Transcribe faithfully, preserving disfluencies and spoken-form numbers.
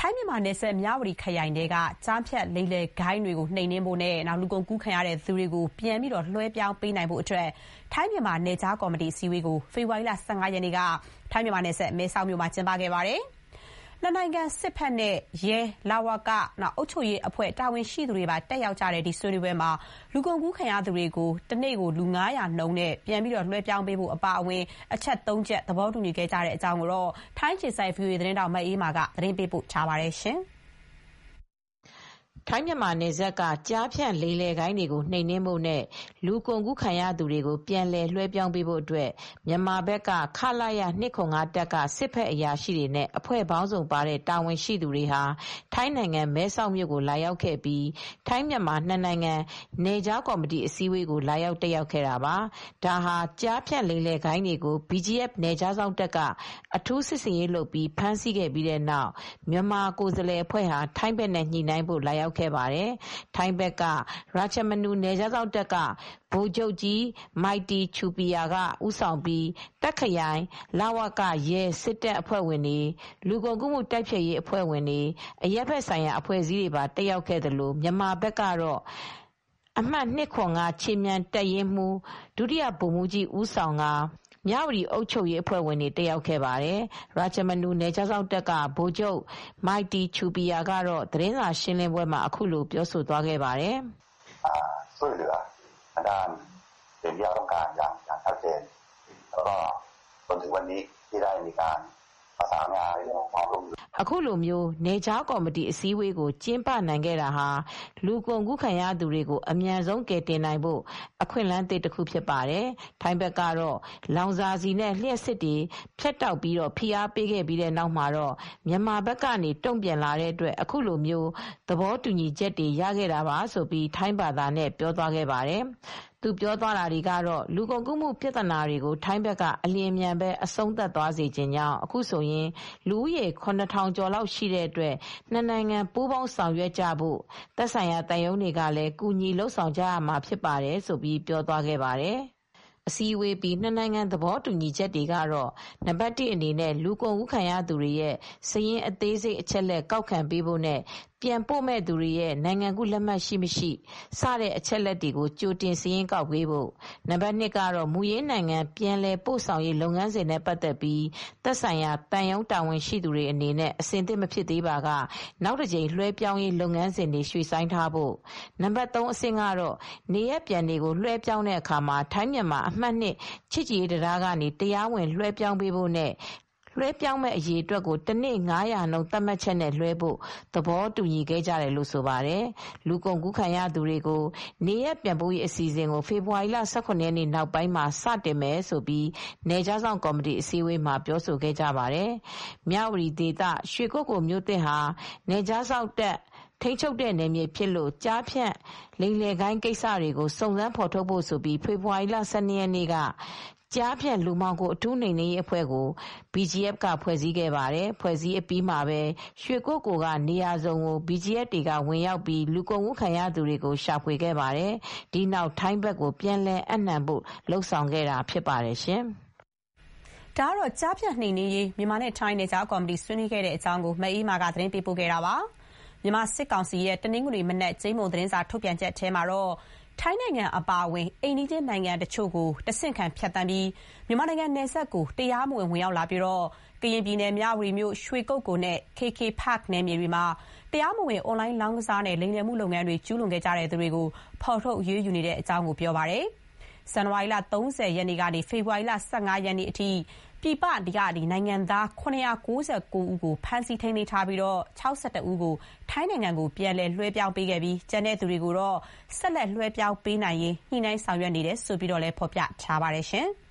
ထိုင်းမြန်မာနယ်စပ်မြဝတီခရိုင်တွေကကြားဖြတ်လိမ်လည်ဂိုဏ်းတွေကိုနှိမ်နင်းဖို့နဲ့လူကုန်ကူးခံရတဲ့သူတွေကိုပြန်ပြီးလွှဲပြောင်းပေးနိုင်ဖို့အတွက်ထိုင်းမြန်မာနယ်ခြားကော်မတီအစည်းအဝေးကိုဖေဖော်ဝါရီလ ၁၅ ရက်နေ့ကထိုင်းမြန်မာနယ်စပ်မဲဆောက်မြို့မှာကျင်းပခဲ့ပါတယ်။နှစ်နိုင်ငံစစ်ဖက်နဲ့ရဲလဝကအုပ်ချုပ်ရေးအဖွဲ့တာဝန်ရှိသူတွေပါတက်ရောက်ကြတဲ့ဒီဆွေးနွေးပွဲမှာလူကုန်ကူးခံရသူတွေကိုတနေ့ကိုလူ၅၀၀နှုန်းနဲ့ပြန်ပြီးလွှဲပြောင်းပေးဖို့အပါအဝင်အချက်၃ချက်သဘောတူညီခဲ့ကြတဲ့အကြောင်းကိုထိုင်းခြေစိုက် ဗွီအိုအေ သတင်းတောက်မအေးမာကသတင်းပေးပို့ထားပါတယ်။ထိုင်းမြန်မာနယ်စပ်ကကြားဖြတ်လိမ်လည်ဂိုဏ်းတွေကိုနှိမ်နင်းဖို့နဲ့လူကုန်ကူးခံရသူတွေကိုပြန်လည်လွှဲပြောင်းပေးဖို့အတွက်မြန်မာဘက်ကခလရ ၂၇၅ တပ်ကစစ်ဖက်အရာရှိတွေနဲ့အဖွဲ့ပေါင်းစုံပါတဲ့တာဝန်ရှိသူတွေဟာထိုင်းနိုင်ငံမဲဆောက်မြို့ကိုလာရောက်ခဲ့ပြီးထိုင်းမြန်မာနှစ်နိုင်ငံနယ်ခြားကော်မတီအစည်းအဝေးကိုလာရောက်တက်ရောက်ခဲ့တာပါ။ဒါဟာကြားဖြတ်လိမ်လည်ဂိုဏ်းတွေကို ဘီ ဂျီ အက်ဖ် နယ်ခြားစောင့်တပ်ကအထူးစစ်ဆင်ရေးလုပ်ပြီးဖမ်းဆီးခဲ့ပြီးတဲ့နောက်မြန်မာကိုယ်စားလှယ်အဖွဲ့ဟာထိုင်းဘက်နဲ့ညှိနှိုင်းဖို့လာရောက်ခဲ့ပါတယ်။ထိုင်းဘက်ကရာချမနူနယ်ခြားစောင့်တပ်ကဗိုလ်ချုပ်ကြီးမိုက်တီချူပီယာကဦးဆောင်ပြီးတပ်ခရိုင်လဝကရဲစစ်တပ်အဖွဲ့ဝင်တွေလူကုန်ကူးမှုတိုက်ဖျက်ရေးအဖွဲ့ဝင်တွေအရပ်ဘက်ဆိုင်ရာအဖွဲ့အစည်းတွေပါတက်ရောက်ခဲ့သလိုမြန်မာဘက်ကတော့အမှတ်၂၇၅ခြေမြန်တပ်ရင်းမှူးဒုတိယဗိုလ်မှူးကြီးဦးဆောင်ကမြဝတီအုပ်ချုပ်ရေးအဖွဲ့ဝင်တွေတက်ရောက်ခဲ့ပါတယ်။ရာချမနူနယ်ခြားစောင့်တပ်ကဗိုလ်ချုပ်မိုက်တီချူပီယာကတော့သတင်းစာရှင်းလင်းပွဲမှာအခုလိုပြောဆိုသွားခဲ့ပါတယ်။အာဆွေးနွေးတာအဒါเป็นที่เราต้องการอย่างอย่างชัดเจนแล้วก็จนถึงวันนี้ที่ได้มีการประสานงานในเรื่องของความร่วมมือအခုလိုမျိုးနယ်ခြားကော်မတီအစည်းအဝေးကိုကျင်းပနိုင်ခဲ့တာဟာလူကုန်ကူးခံရသူတွေကိုအမြန်ဆုံးကယ်တင်နိုင်ဖို့အခွင့်အလမ်းသစ်တစ်ခုဖြစ်ပါတယ်။ထိုင်းဘက်ကတော့လောင်စာဆီနဲ့လျှက်စစ်တွေဖြတ်တောက်ပြီးတော့ဖိအားပေးခဲ့ပြီးတဲ့နောက်မှာတော့မြန်မာဘက်ကနေတုံ့ပြန်လာတဲ့အတွက်အခုလိုမျိုးသဘောတူညီချက်တွေရခဲ့တာပါဆိုပြီးထိုင်းဘာသာနဲ့ပြောသွားခဲ့ပါတယ်။သူပြောသွားတာတွေကတော့လူကုန်ကူးမှုပြဿနာတွေကိုထိုင်းဘက်ကအလျင်မြန်ပဲအဆုံးသတ်သွားစေခြင်းကြောင့်အခုဆိုရင်လူဦးရေခုနှစ်ထောင်ကျော်လောက်ရှိတဲ့အတွက်နှစ်နိုင်ငံပူးပေါင်းဆောင်ရွက်ကြဖို့သက်ဆိုင်ရာတန်ယုံတွေကလည်းကူညီလှုပ်ဆောင်ကြရမှာဖြစ်ပါတယ်ဆိုပြီးပြောသွားခဲ့ပါတယ်။အစည်းအဝေးပြီးနှစ်နိုင်ငံသဘောတူညီချက်တွေကတော့နံပါတ်၁အနေနဲ့လူကုန်ကူးခံရသူတွေရဲ့စာရင်းအသေးစိတ်အချက်လက်ကောက်ခံပေးဖို့နဲ့ပြန်ပို့မဲ့သူတွေရဲ့နိုင်ငံကူးလက်မှတ်ရှိမရှိစတဲ့အချက်လက်တွေကိုကြိုတင်စာရင်းကောက်ပေးဖို့နံပါတ်၂ကတော့မူရင်းနိုင်ငံပြန်လည်ပို့ဆောင်ရေးလုပ်ငန်းစဉ်နဲ့ပတ်သက်ပြီးသက်ဆိုင်ရာတန်ယုံတာဝန်ရှိသူတွေအနေနဲ့အဆင်သင့်မဖြစ်သေးပါကနောက်တစ်ကြိမ်လွှဲပြောင်းရေးလုပ်ငန်းစဉ်တွေရွှေ့ဆိုင်းထားဖို့နံပါတ်၃အဆင့်ကတော့နေရပြန်တွေကိုလွှဲပြောင်းတဲ့အခါမှာထိုင်းမြန်မာအမှတ်၂ချစ်ကြည်ရေးတရားကနေတရားဝင်လွှဲပြောင်းပေးဖို့နဲ့လွှဲပြောင်းမဲ့အရေးအတွက်ကိုတနေ့၅၀၀နှုန်းသတ်မှတ်ချက်နဲ့လွှဲဖို့သဘောတူညီခဲ့ကြတယ်လို့ဆိုပါတယ်။လူကုန်ကူးခံရသူတွေကိုနေရပြန်ပို့ရေးအစီအစဉ်ကိုဖေဖော်ဝါရီလ၁၇ရက်နေ့နောက်ပိုင်းမှာစတင်မယ်ဆိုပြီးနယ်ခြားဆောင်ကော်မတီအစည်းအဝေးမှာပြောဆိုခဲ့ကြပါတယ်။မြဝတီဒေသရွှေကုက္ကိုမြို့သစ်ဟာနယ်ခြားဆောင်တပ်ထိန်းချုပ်တဲ့နယ်မြေဖြစ်လို့ကြားဖြတ်လိမ်လည်ဂိုဏ်းကိစ္စတွေကိုစုံစမ်းဖော်ထုတ်ဖို့ဆိုပြီးဖေဖော်ဝါရီလ၁၂ရက်နေ့ကကြားဖြတ်လူမှောင်ခိုအထူးနှိမ်နင်းရေးအဖွဲ့ကို ဘီ ဂျီ အက်ဖ် ကဖွဲ့စည်းခဲ့ပါတယ်။ဖွဲ့စည်းအပြီးမှာပဲရွှေကုက္ကိုကနေရာစုံကို ဘီ ဂျီ အက်ဖ် တွေကဝင်ရောက်ပြီးလူကုန်ကူးခံရသူတွေကိုရှာဖွေခဲ့ပါတယ်။ဒီနောက်ထိုင်းဘက်ကိုပြန်လည်အပ်နှံဖို့လှုံ့ဆော်ခဲ့တာဖြစ်ပါတယ်ရှင်။ဒါကတော့ကြားဖြတ်နှိမ်နင်းရေးမြန်မာနဲ့ထိုင်းနယ်ခြားကော်မတီဆွေးနွေးခဲ့တဲ့အကြောင်းကိုမအေးမာကသတင်းပေးပို့ခဲ့တာပါ။မြန်မာစစ်ကောင်စီရဲ့တနင်္ဂနွေမနက်ကျင်းပသတင်းစာထုတ်ပြန်ချက်ထဲမှာတော့ထိုင်းနိုင်ငံအပါအဝင်အိမ်နီးချင်းနိုင်ငံတချို့ကိုတဆင့်ခံဖြတ်တန်းပြီးမြန်မာနိုင်ငံနယ်စပ်ကိုတရားမဝင်ဝင်ရောက်လာပြီးတော့ကရင်ပြည်နယ်မြဝတီမြို့ရွှေကုက္ကိုနဲ့ ကေ ကေ Park နယ်မြေတွေမှာတရားမဝင်အွန်လိုင်းလောင်းကစားနဲ့လိမ်လည်မှုလုပ်ငန်းတွေကျူးလွန်ခဲ့ကြတဲ့သူတွေကိုဖော်ထုတ်အရေးယူနေတဲ့အကြောင်းကိုပြောပါတယ်။ဇန်နဝါရီလ၃၀ရက်နေ့ကနေဖေဖော်ဝါရီလ၁၅ရက်နေ့အထိပြည်ပကနေနိုင်ငံသား၇၉၉ဦးကိုဖမ်းဆီးထိန်းသိမ်းထားပြီးတော့၆၁ဦးကိုထိုင်းနိုင်ငံကိုပြန်လည်လွှဲပြောင်းပေးခဲ့ပြီးကျန်တဲ့သူတွေကိုတော့ဆက်လက်လွှဲပြောင်းပေးနိုင်ရေးညှိနှိုင်းဆောင်ရွက်နေတယ်ဆိုပြီးတော့လည်းဖော်ပြထားပါတယ်ရှင်။